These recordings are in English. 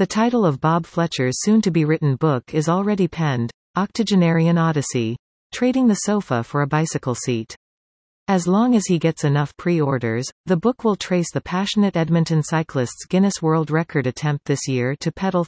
The title of Bob Fletcher's soon-to-be-written book is already penned, Octogenarian Odyssey. Trading the Sofa for a Bicycle Seat. As long as he gets enough pre-orders, the book will trace the passionate Edmonton cyclist's Guinness World Record attempt this year to pedal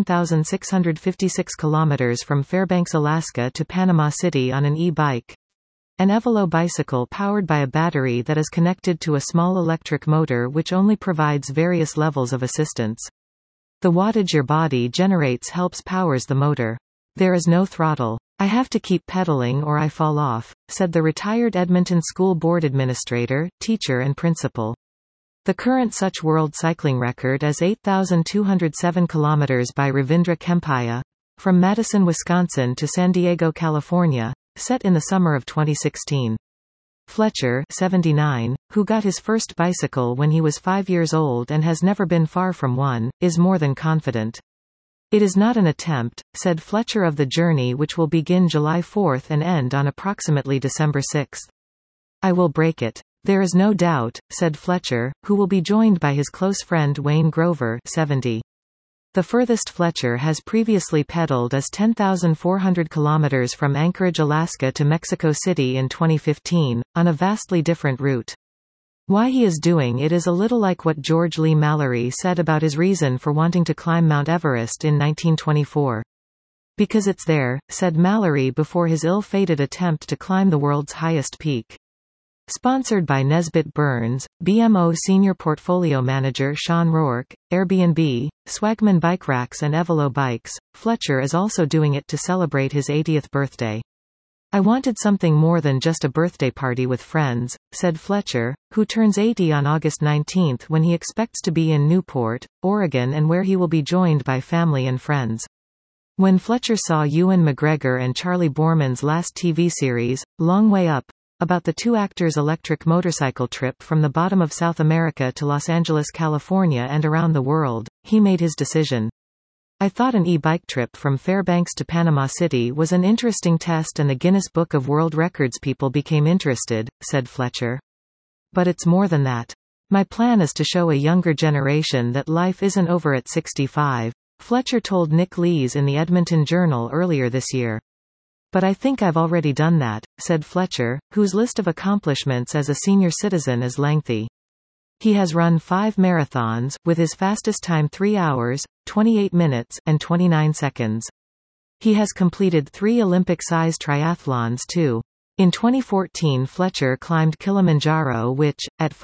13,656 kilometers from Fairbanks, Alaska to Panama City on an e-bike. An Evelo bicycle powered by a battery that is connected to a small electric motor which only provides various levels of assistance. The wattage your body generates helps powers the motor. There is no throttle. I have to keep pedaling or I fall off, said the retired Edmonton School Board administrator, teacher and principal. The current such world cycling record is 8,207 kilometers by Ravindra Kempaiah, from Madison, Wisconsin to San Diego, California, set in the summer of 2016. Fletcher, 79, who got his first bicycle when he was 5 years old and has never been far from one, is more than confident. It is not an attempt, said Fletcher of the journey, which will begin July 4 and end on approximately December 6. I will break it. There is no doubt, said Fletcher, who will be joined by his close friend Wayne Grover, 70. The furthest Fletcher has previously pedaled is 10,400 kilometers from Anchorage, Alaska to Mexico City in 2015, on a vastly different route. Why he is doing it is a little like what George Lee Mallory said about his reason for wanting to climb Mount Everest in 1924. Because it's there, said Mallory before his ill-fated attempt to climb the world's highest peak. Sponsored by Nesbitt Burns, BMO Senior Portfolio Manager Sean Rourke, Airbnb, Swagman Bike Racks and Evelo Bikes, Fletcher is also doing it to celebrate his 80th birthday. I wanted something more than just a birthday party with friends, said Fletcher, who turns 80 on August 19 when he expects to be in Newport, Oregon and where he will be joined by family and friends. When Fletcher saw Ewan McGregor and Charlie Boorman's last TV series, Long Way Up, about the two actors' electric motorcycle trip from the bottom of South America to Los Angeles, California and around the world, he made his decision. I thought an e-bike trip from Fairbanks to Panama City was an interesting test and the Guinness Book of World Records people became interested, said Fletcher. But it's more than that. My plan is to show a younger generation that life isn't over at 65, Fletcher told Nick Lees in the Edmonton Journal earlier this year. But I think I've already done that, said Fletcher, whose list of accomplishments as a senior citizen is lengthy. He has run 5 marathons, with his fastest time 3 hours, 28 minutes, and 29 seconds. He has completed 3 Olympic-size triathlons too. In 2014 Fletcher climbed Kilimanjaro which, at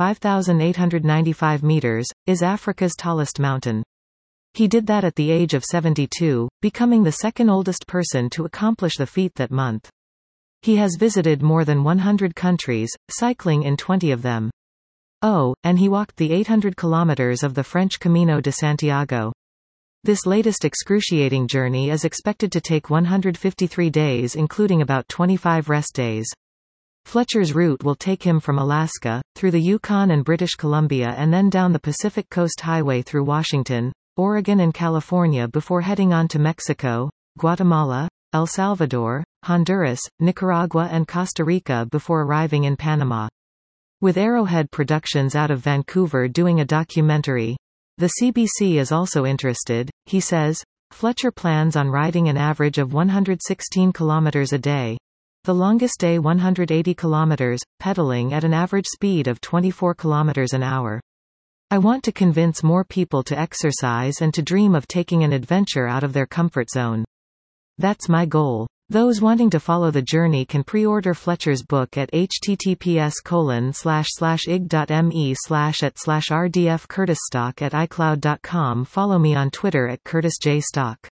5,895 meters, is Africa's tallest mountain. He did that at the age of 72, becoming the second oldest person to accomplish the feat that month. He has visited more than 100 countries, cycling in 20 of them. Oh, and he walked the 800 kilometers of the French Camino de Santiago. This latest excruciating journey is expected to take 153 days including about 25 rest days. Fletcher's route will take him from Alaska, through the Yukon and British Columbia and then down the Pacific Coast Highway through Washington, Oregon and California before heading on to Mexico, Guatemala, El Salvador, Honduras, Nicaragua and Costa Rica before arriving in Panama. With Arrowhead Productions out of Vancouver doing a documentary. The CBC is also interested, he says. Fletcher plans on riding an average of 116 kilometers a day. The longest day 180 kilometers, pedaling at an average speed of 24 kilometers an hour. I want to convince more people to exercise and to dream of taking an adventure out of their comfort zone. That's my goal. Those wanting to follow the journey can pre-order Fletcher's book at https://ig.me/@/rdfcurtisstock@icloud.com. Follow me on Twitter at Curtis J. Stock.